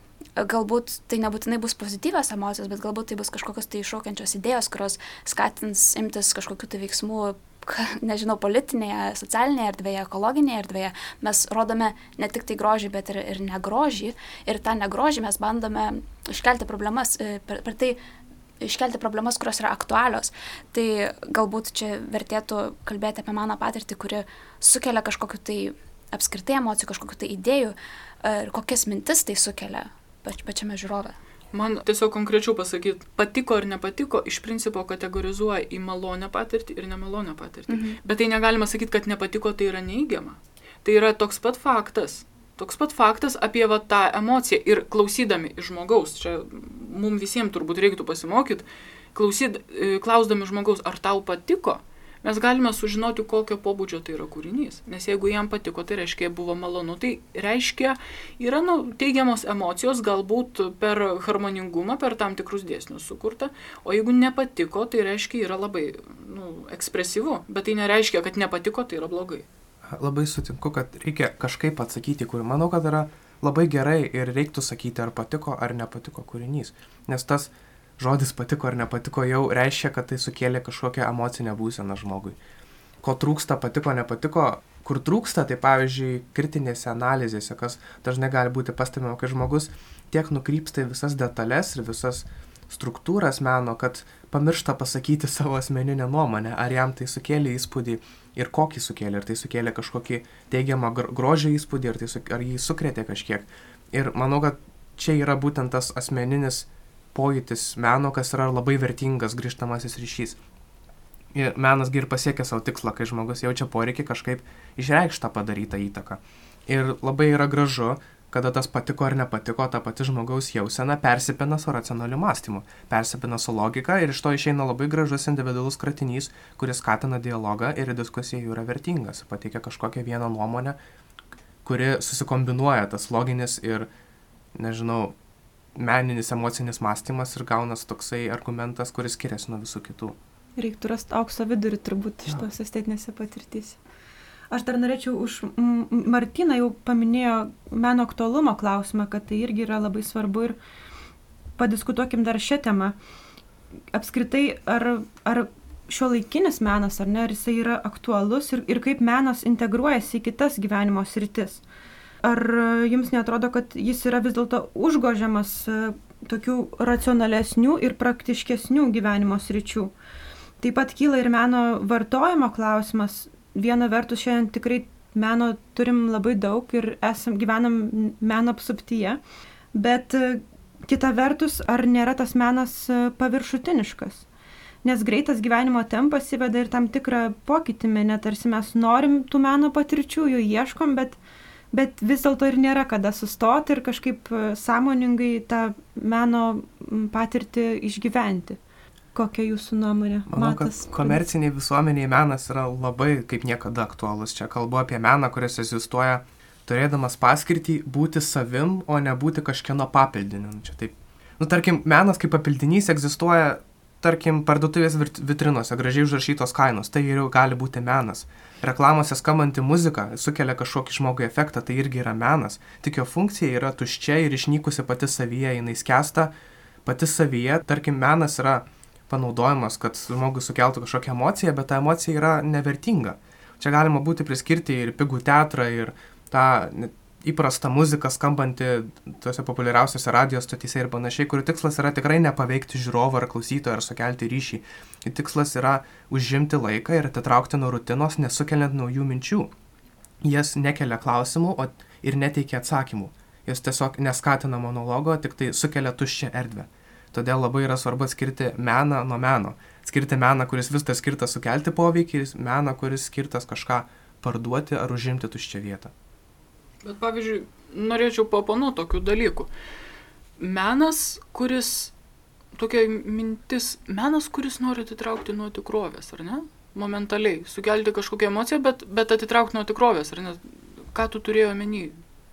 Speaker 2: galbūt tai nebūtinai bus pozityvios emocijos, bet galbūt tai bus kažkokios tai iššaukiančios idėjos, kurios skatins imtis kažkokių tai veiksmų, nežinau, politinėje, socialinėje erdvėje, ekologinėje erdvėje. Mes rodome ne tik tai grožį, bet ir negrožį. Ir tą negrožį mes bandome iškelti problemas, per tai iškelti problemas, kurios yra aktualios. Tai galbūt čia vertėtų kalbėti apie mano patirtį, kuri sukelia kažkokiu tai apskritai emocijų, kažkokiu tai idėjų ir kokias mintis tai sukelia pačiame žiūrove.
Speaker 4: Man tiesiog konkrečiau pasakyti, patiko ar nepatiko, iš principo kategorizuoja į malonę patirtį ir nemalonę patirtį. Bet tai negalima sakyti, kad nepatiko, tai yra neigiama. Tai yra toks pat faktas apie tą emociją. Ir klausydami iš žmogaus, čia mums visiems turbūt reiktų pasimokyti, klausdami žmogaus, ar tau patiko, mes galime sužinoti, kokio pobūdžio tai yra kūrinys. Nes jeigu jam patiko, tai reiškia, buvo malonu. Tai reiškia, yra teigiamos emocijos, galbūt per harmoningumą, per tam tikrus dėsnius sukurta. O jeigu nepatiko, tai reiškia, yra labai ekspresyvu. Bet tai nereiškia, kad nepatiko, tai yra blogai.
Speaker 3: Labai sutinku, kad reikia kažkaip atsakyti, kur manau, kad yra labai gerai ir reiktų sakyti, ar patiko, ar nepatiko kūrinys. Nes tas žodis patiko ar nepatiko jau reiškia, kad tai sukėlė kažkokią emocinę būseną žmogui. Ko trūksta, patiko, nepatiko, kur trūksta, tai pavyzdžiui, kritinėse analizėse, kas dažnai gali būti pastebima, kai žmogus tiek nukrypsta į visas detalės ir visas struktūras meno, kad pamiršta pasakyti savo asmeninę nuomonę, ar jam tai sukėlė įspūdį ir kokį sukėlė, ar tai sukėlė kažkokį teigiamą grožio įspūdį, ar jį sukrėtė kažkiek. Ir manau, kad čia yra būtent tas asmeninis pojūtis meno, kas yra labai vertingas grįžtamasis ryšys. Ir menasgi ir pasiekia savo tikslą, kai žmogus jaučia poreikį kažkaip išreikšti tą padarytą įtaką. Ir labai yra gražu, kada tas patiko ar nepatiko, ta pati žmogaus jausena persipina su racionaliu mąstymu, persipina su logika ir iš to išeina labai gražus individualus kratinys, kuris skatina dialogą ir diskusija jų yra vertingas, pateikia kažkokią vieną nuomonę, kuri susikombinuoja tas loginis ir, nežinau, meninis emocinis mąstymas ir gaunas toksai argumentas, kuris skiriasi nuo visų kitų.
Speaker 1: Reiktų rasti aukso vidurį turbūt šitos estetinėse patirtyse. Aš dar norėčiau Martyna jau paminėjo meno aktualumo klausimą, kad tai irgi yra labai svarbu ir padiskutuokim dar šią temą. Apskritai, ar šiuolaikinis menas, ar ne, ar jisai yra aktualus ir kaip menas integruojasi į kitas gyvenimo sritis. Ar jums neatrodo, kad jis yra vis dėlto užgožiamas tokių racionalesnių ir praktiškesnių gyvenimo sričių? Taip pat kyla ir meno vartojimo klausimas. Viena vertus šiandien tikrai meno turim labai daug ir gyvenam meno apsuptyje, bet kita vertus, ar nėra tas menas paviršutiniškas? Nes greitas gyvenimo tempas įveda ir tam tikrą pokytį mene, tarsi mes norim tų meno patirčių, jų ieškom, bet vis dėlto ir nėra kada sustoti ir kažkaip sąmoningai tą meno patirtį išgyventi. Kokia jūsų nuomonė?
Speaker 3: Manau, kad komerciniai visuomeniai menas yra labai kaip niekada aktualus. Čia kalbu apie meną, kuris egzistuoja turėdamas paskirtį būti savim, o ne būti kažkieno papildiniu. Čia taip. Tarkim, menas kaip papildinys egzistuoja, tarkim, parduotuvės vitrinose, gražiai užrašytos kainos. Tai jau gali būti menas. Reklamose skambanti muzika sukelia kažkokį žmogui efektą, tai irgi yra menas. Tik jo funkcija yra tuščia ir išnykusi pati savyje, jinai skęsta pati savyje. Tarkim, menas yra panaudojimas, kad žmogus sukeltų kažkokią emociją, bet ta emocija yra nevertinga. Čia galima būti priskirti ir pigų teatrą, ir tą įprastą muziką skambantį tuose populiariausiose radijos stotyse ir panašiai, kurių tikslas yra tikrai nepaveikti žiūrovą ar klausytoją ar sukelti ryšį. Ir tikslas yra užimti laiką ir atitraukti nuo rutinos, nesukeliant naujų minčių. Jas nekelia klausimų ir neteikia atsakymų. Jas tiesiog neskatina monologo, tik tai sukelia tuščią erdvę. Todėl labai yra svarbu atskirti meną nuo meno. Skirti meną, kuris vis dar skirtas sukelti poveikį, ir meną, kuris skirtas kažką parduoti ar užimti tuščią vietą.
Speaker 4: Bet pavyzdžiui, norėčiau paoponuoti tokių dalykų. Menas, tokia mintis, menas, kuris nori atitraukti nuo tikrovės, ar ne? Momentaliai, sukelti kažkokią emociją, bet atitraukti nuo tikrovės, ar ne? Ką tu turėjai omeny?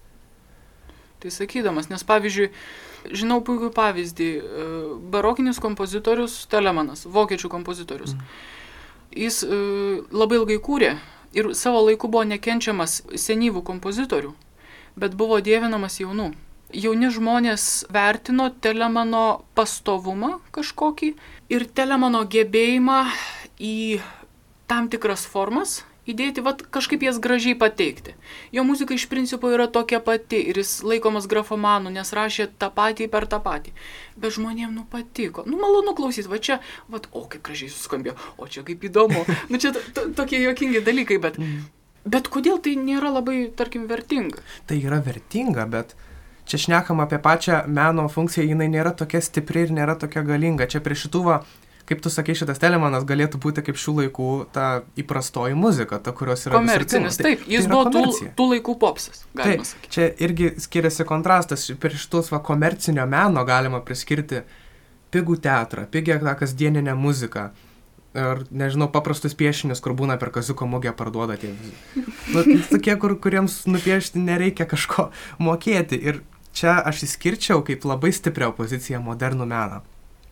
Speaker 4: Tai sakydamas, nes pavyzdžiui, žinau puikų pavyzdį, barokinis kompozitorius Telemanas, vokiečių kompozitorius. Jis labai ilgai kūrė ir savo laiku buvo nekenčiamas senyvų kompozitorių, bet buvo dievinamas jaunų. Jauni žmonės vertino Telemano pastovumą kažkokį ir Telemano gebėjimą į tam tikras formas įdėti, kažkaip jas gražiai pateikti. Jo muzika iš principo yra tokia pati ir jis laikomas grafomanu, nes rašė tą patį per tą patį. Bet žmonėm patiko. Malonu klausyti, čia, kaip gražiai suskambėjo, o čia kaip įdomu. Čia tokie juokingi dalykai, bet kodėl tai nėra labai, tarkim, vertinga?
Speaker 3: Tai yra vertinga, bet čia šnekam apie pačią meno funkciją, jinai nėra tokia stipri ir nėra tokia galinga. Čia prie šitų kaip tu sakai, šitas Telemanas galėtų būti kaip šių laikų ta įprastoji muzika, ta, kurios yra
Speaker 4: komercinis, taip, jis buvo tų laikų popsas, galima sakyti.
Speaker 3: Čia irgi skiriasi kontrastas, prie šitus komercinio meno galima priskirti pigų teatrą, pigią tą kasdieninę muziką, ir, nežinau, paprastus piešinius, kur būna per kaziuko mugę parduoda tie visi. Tokie, kuriems nupiešti nereikia kažko mokėti. Ir čia aš įskirčiau kaip labai stiprią opoziciją modernų meną.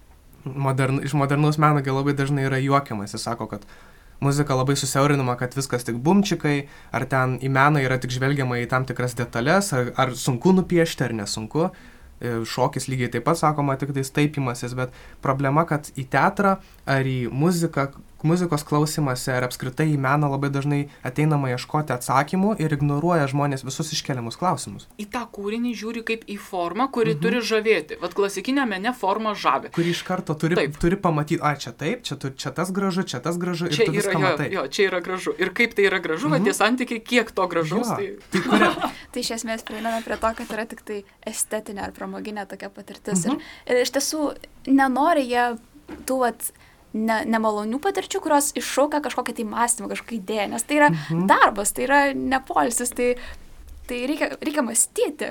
Speaker 3: Iš modernaus meno labai dažnai yra juokiamas. Jis sako, kad muzika labai susiaurinama, kad viskas tik bumčikai, ar ten į meną yra tik žvelgiama į tam tikras detalės, ar sunku nupiešti, ar nesunku. šokis lygiai taip pat sakoma, tik tais taipimasis, bet problema, kad į teatrą ar į muzikos klausimąsi ar apskritai į meną labai dažnai ateinama ieškoti atsakymų ir ignoruoja žmonės visus iškeliamus klausimus.
Speaker 4: Į tą kūrinį žiūri kaip į formą, kuri turi žavėti. Vat klasikinė mene forma žavi.
Speaker 3: Kuri iš karto turi pamatyti, čia taip, čia tas gražu ir
Speaker 4: čia
Speaker 3: tu viską matai.
Speaker 4: Jo, čia yra gražu. Ir kaip tai yra gražu, tie santykiai, kiek to gražaus.
Speaker 2: Tai iš esmės prieiname prie to, kad yra tik tai estetinė ar pramoginė tokia patirtis. Ir iš tiesų nenori jie tų nemalonių patirčių, kurios iššaukia kažkokią tai mąstymą, kažkokią idėją, nes tai yra darbas, tai yra ne poilsis, tai reikia mąstyti.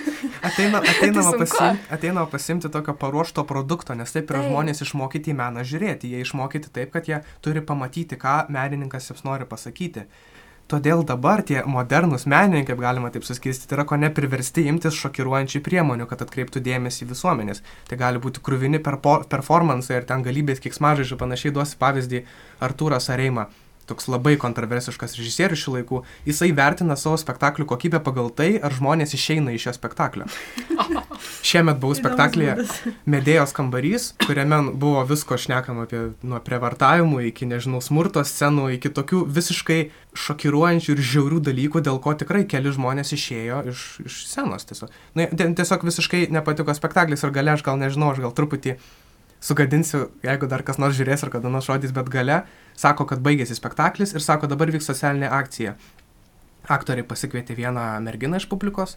Speaker 3: Ateinama pasiimti tokio paruošto produkto, nes taip yra žmonės išmokyti į meną žiūrėti, jie išmokyti taip, kad jie turi pamatyti, ką menininkas jiems nori pasakyti. Todėl dabar tie modernūs menininkai, kaip galima taip suskirstyti, yra ko nepriversti imtis šokiruojančių priemonių, kad atkreiptų dėmesį visuomenės. Tai gali būti kruvini performansai ir ten galybės keiksmažodžių, panašiai duosi pavyzdį Artūras Areima, toks labai kontroversiškas režisierius šių laikų, jisai vertina savo spektaklių kokybę pagal tai, ar žmonės išeina iš šio spektaklio. Šiemet buvau spektaklyje Medėjos kambarys, kuriame buvo visko šnekama apie nuo prievartavimų iki, smurto scenų, iki tokių visiškai šokiruojančių ir žiaurių dalykų, dėl ko tikrai keli žmonės išėjo iš scenos tiesiog. Tiesiog visiškai nepatiko spektaklis ir gale, aš gal truputį sugadinsiu, jeigu dar kas nors žiūrės ar kada nors rodys, bet gale sako, kad baigėsi spektaklis ir sako, dabar vyks socialinė akcija. Aktoriai pasikvietė vieną merginą iš publikos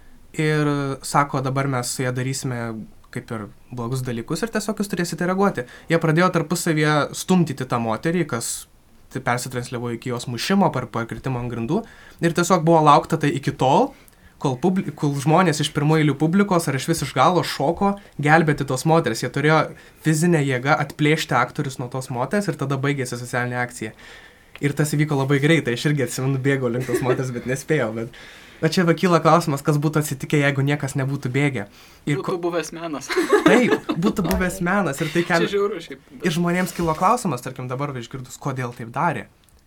Speaker 3: ir sako, dabar mes su ją darysime kaip ir blogus dalykus ir tiesiog jūs turėsite reaguoti. Jie pradėjo tarpusavyje stumdyti tą moterį, kas persitransliavo iki jos mušimo, pakritimo ant grindų ir tiesiog buvo laukta tai iki tol, kol žmonės iš pirmųjų publikos ar iš vis iš galo šoko gelbėti tos moteris. Jie turėjo fizinę jėgą atplėšti aktorius nuo tos moters ir tada baigėsi socialinė akcija. Ir tas įvyko labai greitai. Aš irgi atsimenu, bėgau link tos moters, bet nespėjau. Bet čia kyla klausimas, kas būtų atsitikę, jeigu niekas nebūtų bėgę.
Speaker 4: Būtų buvęs menas.
Speaker 3: Taip, būtų buvęs menas. Ir tai
Speaker 4: čia žiauru šiaip.
Speaker 3: Ir žmonėms kilo klausimas, tarkim dabar išgirdus, kodėl taip darė.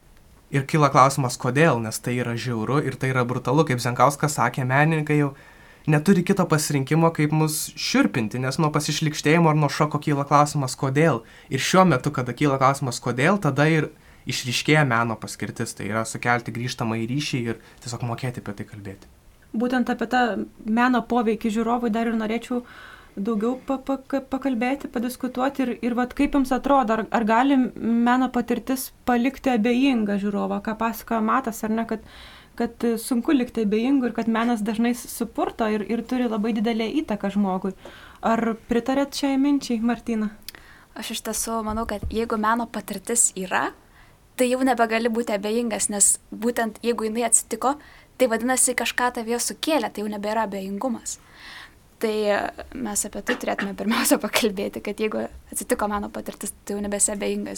Speaker 3: Ir kyla klausimas, kodėl, nes tai yra žiauru ir tai yra brutalu, kaip Zenkauskas sakė, menininkai jau neturi kito pasirinkimo, kaip mus šiurpinti, nes nuo pasišlikštėjimo ar nuo šoko kyla klausimas, kodėl. Ir šiuo metu, kada kyla klausimas, kodėl, tada ir išryškėja meno paskirtis, tai yra sukelti grįžtamą į ryšį ir tiesiog mokėti apie tai kalbėti.
Speaker 1: Būtent apie tą meno poveikį žiūrovui dar ir norėčiau daugiau pakalbėti, padiskutuoti ir kaip jums atrodo, ar gali meno patirtis palikti abejingą žiūrovą, ką pasakoja Matas, ar ne, kad sunku likti abejingu ir kad menas dažnai supurto ir turi labai didelę įtaką žmogui. Ar pritarėt šiai minčiai, Martina?
Speaker 2: Aš iš tiesų manau, kad jeigu meno patirtis yra, tai jau nebegali būti abejingas, nes būtent jeigu jinai atsitiko, tai vadinasi kažką tavyje sukėlė, tai jau nebėra abejingumas. Tai mes apie tai turėtume pirmiausia pakalbėti, kad jeigu atsitiko mano patirtis, tai jau nebesi abejingas.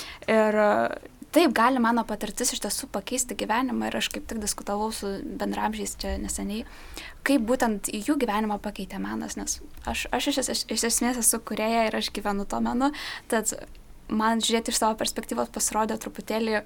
Speaker 2: Ir taip, gali mano patirtis iš tiesų pakeisti gyvenimą ir aš kaip tik diskutavau su bendramžiais čia neseniai, kaip būtent jų gyvenimą pakeitė menas, nes aš iš esmės esu kūrėja ir aš gyvenu to menu, tad man žiūrėti iš savo perspektyvos pasirodė truputėlį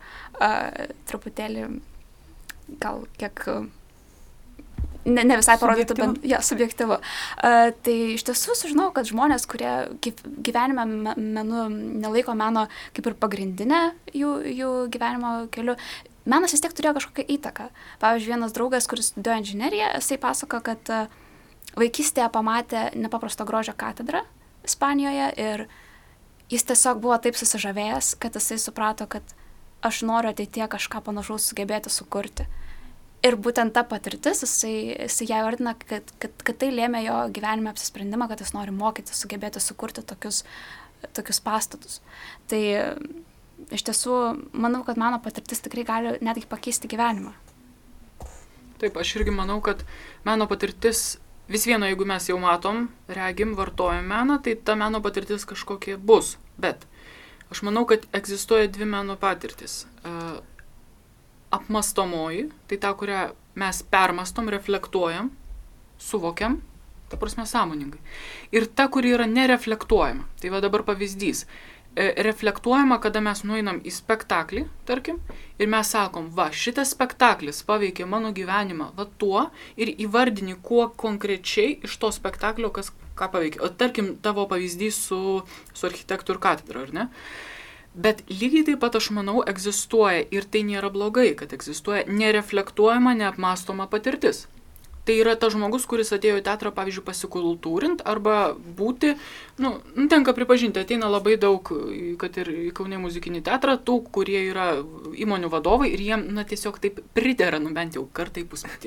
Speaker 2: gal kiek ne visai parodytų, bet subjektyvu. Tai iš tiesų sužinau, kad žmonės, kurie gyvenime menu nelaiko meno kaip ir pagrindinę jų gyvenimo keliu, menas vis tiek turėjo kažkokią įtaką. Pavyzdžiui, vienas draugas, kuris studijuoja inžineriją, jisai pasako, kad vaikystėje pamatė nepaprasto grožio katedrą Ispanijoje ir jis tiesiog buvo taip susižavėjęs, kad jisai suprato, kad aš noriu ateityje kažką panašaus sugebėti sukurti. Ir būtent ta patirtis, jisai ją vardina, kad tai lėmė jo gyvenime apsisprendimą, kad jis nori mokyti, sugebėti sukurti tokius pastatus. Tai iš tiesų, manau, kad mano patirtis tikrai gali netgi pakeisti gyvenimą.
Speaker 4: Taip, aš irgi manau, kad meno patirtis, vis vieno, jeigu mes jau matom, regim, vartojam meną, tai ta meno patirtis kažkokia bus. Bet aš manau, kad egzistuoja dvi meno patirtis. Apmastomoji, tai ta, kurią mes permastom, reflektuojam, suvokiam, ta prasme sąmoningai. Ir ta, kuri yra nereflektuojama. Tai va dabar pavyzdys. reflektuojama, kada mes nueinam į spektaklį, tarkim, ir mes sakom, va, šitas spektaklis paveikė mano gyvenimą, va tuo, ir įvardini, kuo konkrečiai iš to spektaklio ką paveikė. O tarkim, tavo pavyzdys su architektų ir katedra, ar ne? Bet lygiai taip pat, aš manau, egzistuoja, ir tai nėra blogai, kad egzistuoja nereflektuojama, neapmąstoma patirtis. Tai yra tas žmogus, kuris atėjo į teatrą, pavyzdžiui, pasikultūrint arba būti, tenka pripažinti, ateina labai daug, kad ir į Kaune muzikinį teatrą, tų, kurie yra įmonių vadovai ir jiem, tiesiog taip pridera, bent jau kartą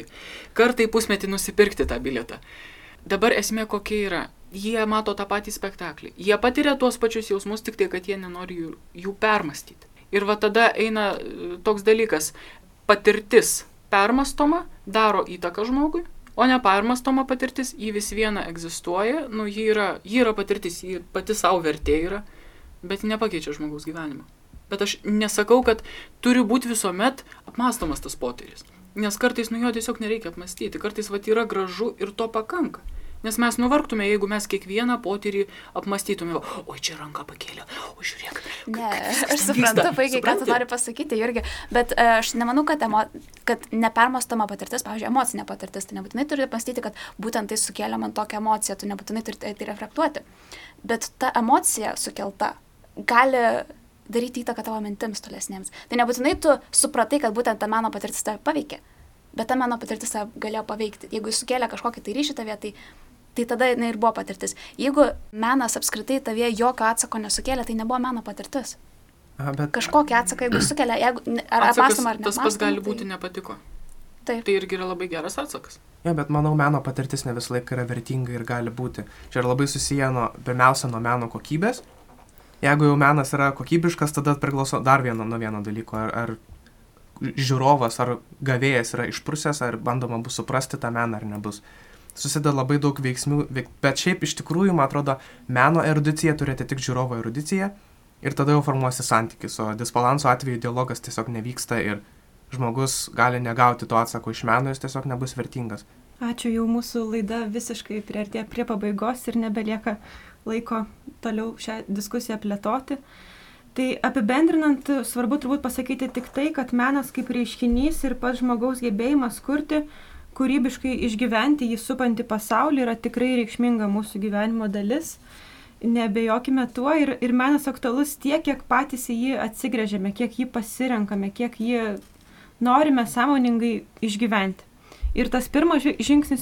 Speaker 4: į pusmetį nusipirkti tą bilietą. Dabar esmė kokia yra, jie mato tą patį spektaklį, jie patiria tuos pačius jausmus, tik tai, kad jie nenori jų permastyti. Ir va tada eina toks dalykas, patirtis permastoma, daro įtaką žmogui, o nepermastoma patirtis, ji vis viena egzistuoja, ji yra patirtis, ji pati savo vertė yra, bet nepakeičia žmogaus gyvenimo. Bet aš nesakau, kad turi būti visuomet apmąstomas tas potyris, nes kartais jo tiesiog nereikia apmastyti, kartais yra gražu ir to pakanka. Nes mes nuvargtume, jeigu mes kiekvieną potyrį apmastytume, oi, čia ranką pakėlė, o žiūrėk.
Speaker 2: Ne, aš suprantu, puikiai, ką tu nori pasakyti, Jurgi, bet aš nemanau, kad nepermastoma patirtis, pavyzdžiui, emocinė patirtis, tai nebūtinai turi apmastyti, kad būtent tai sukėlė man tokią emociją, tu nebūtinai turi tai reflektuoti. Bet ta emocija sukelta gali daryti įtaką tavo mintims tolesnėms. Tai nebūtinai tu supratai, kad būtent ta meno patirtis tave paveikė, bet ta meno patirtis tave galėjo paveikti. Jeigu jis sukėlė kažkokį tai ryšį tavie, tai tada ir buvo patirtis. Jeigu menas apskritai tavie jokio atsako nesukėlė, tai nebuvo meno patirtis.
Speaker 3: Bet
Speaker 2: Kažkokį atsaką, jeigu sukelia, ar apmąstoma, ar
Speaker 4: tas pas gali būti nepatiko.
Speaker 2: Taip.
Speaker 4: Tai irgi yra labai geras atsakas.
Speaker 3: Bet manau, meno patirtis ne visą laiką yra vertinga ir gali būti. Čia yra labai susiję pirmiausia nuo meno kokybės. Jeigu jau menas yra kokybiškas, tada priklauso dar nuo vieno dalyko. Ar žiūrovas, ar gavėjas yra išprusęs, ar bandoma bus suprasti tą meną, ar nebus. Susideda labai daug veiksmių, bet šiaip iš tikrųjų, man atrodo, meno erudicija turi atitikti žiūrovo erudiciją ir tada jau formuosi santykis, o disbalanso atveju dialogas tiesiog nevyksta ir žmogus gali negauti to atsako iš meno, jis tiesiog nebus vertingas.
Speaker 1: Ačiū, jau mūsų laida visiškai priartėja prie pabaigos ir nebelieka laiko toliau šią diskusiją plėtoti. Tai apibendrinant, svarbu turbūt pasakyti tik tai, kad menas kaip reiškinys ir pats žmogaus gebėjimas kurti, kūrybiškai išgyventi jį supantį pasaulį yra tikrai reikšminga mūsų gyvenimo dalis. Nebejokime tuo ir menas aktualus tiek, kiek patys į jį atsigręžiame, kiek jį pasirenkame, kiek jį norime sąmoningai išgyventi. Ir tas pirmas žingsnis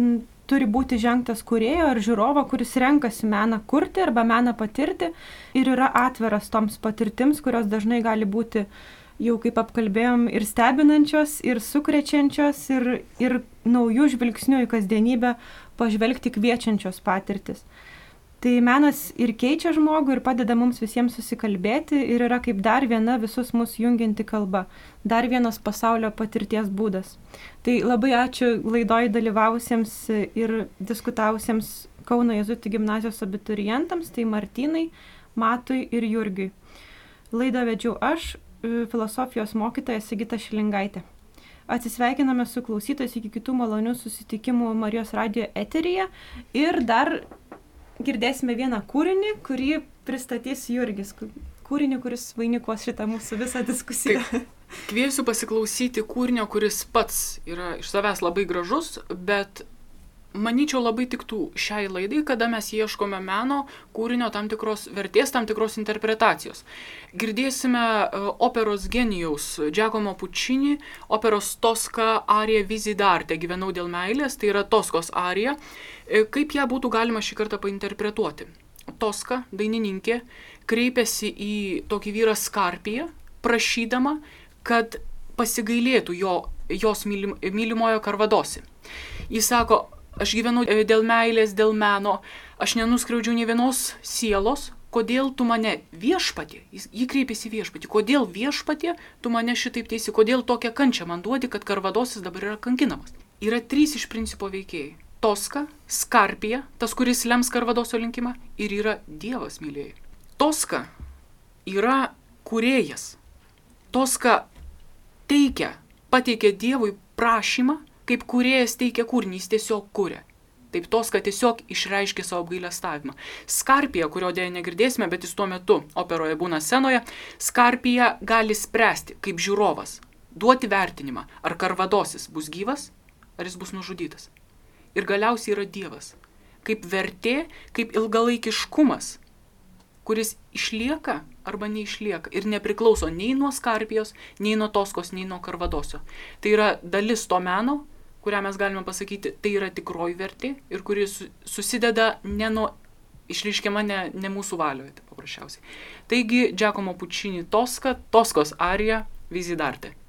Speaker 1: turi būti žengtas kūrėjo ar žiūrovo, kuris renkasi meną kurti arba meną patirti ir yra atviras toms patirtims, kurios dažnai gali būti jau kaip apkalbėjom ir stebinančios, ir sukrečiančios, ir naujų žvilgsnių į kasdienybę pažvelgti kviečiančios patirtis. Tai menas ir keičia žmogų ir padeda mums visiems susikalbėti ir yra kaip dar viena visus mus jungianti kalba, dar vienas pasaulio patirties būdas. Tai labai ačiū laidoj dalyvavusiems ir diskutavusiems Kauno Jėzuitų gimnazijos abiturientams, tai Martynai, Matui ir Jurgiui. Laidą vedžiau aš, filosofijos mokytoja Sigita Šilingaitė. Atsisveikiname su klausytojais iki kitų malonių susitikimų Marijos radijo eteryje ir dar girdėsime vieną kūrinį, kurį pristatys Jurgis. Kūrinį, kuris vainikuos šitą mūsų visą diskusiją.
Speaker 4: Kviesiu pasiklausyti kūrinio, kuris pats yra iš savęs labai gražus, bet manyčiau labai tiktų šiai laidai, kada mes ieškome meno kūrinio tam tikros vertės, tam tikros interpretacijos. Girdėsime operos genijaus Giacomo Puccini, operos Toska arija Visi d'arte, gyvenau dėl meilės, tai yra Toskos arija. Kaip ją būtų galima šį kartą painterpretuoti? Toska, dainininkė, kreipiasi į tokį vyrą Skarpiją, prašydama, kad pasigailėtų jos mylimojo Karvadosi. Jis sako, aš gyvenu dėl meilės, dėl meno, aš nenuskriaudžiau nė vienos sielos, kodėl tu mane viešpatie, jį kreipėsi viešpatie, kodėl viešpatie tu mane šitaip teisi, kodėl tokią kančią man duodi, kad Karvadosis dabar yra kankinamas. Yra 3 iš principo veikėjai. Toska, Skarpija, tas, kuris lems Karvadosio linkimą, ir yra Dievas, mylėjai. Toska yra kūrėjas. Toska pateikia Dievui prašymą, kaip kūrėjas teikia kūrinį, jis tiesiog kūrė. Taip Toska tiesiog išreiškė savo apgailestavimą. Skarpija, kurio dėja negirdėsime, bet jis tuo metu operoje būna scenoje, Skarpija gali spręsti kaip žiūrovas, duoti vertinimą, ar Karvadosis bus gyvas, ar jis bus nužudytas. Ir galiausiai yra Dievas, kaip vertė, kaip ilgalaikiškumas, kuris išlieka arba neišlieka ir nepriklauso nei nuo Skarpijos, nei nuo Toskos, nei nuo Karvadosio. Tai yra dalis to meno, kurią mes galime pasakyti, tai yra tikroji vertė ir kuri susideda išreiškiama ne mūsų valioje, tai paprasčiausiai. Taigi, Giacomo Puccini Toska, Toskos arija, Visi d'arte.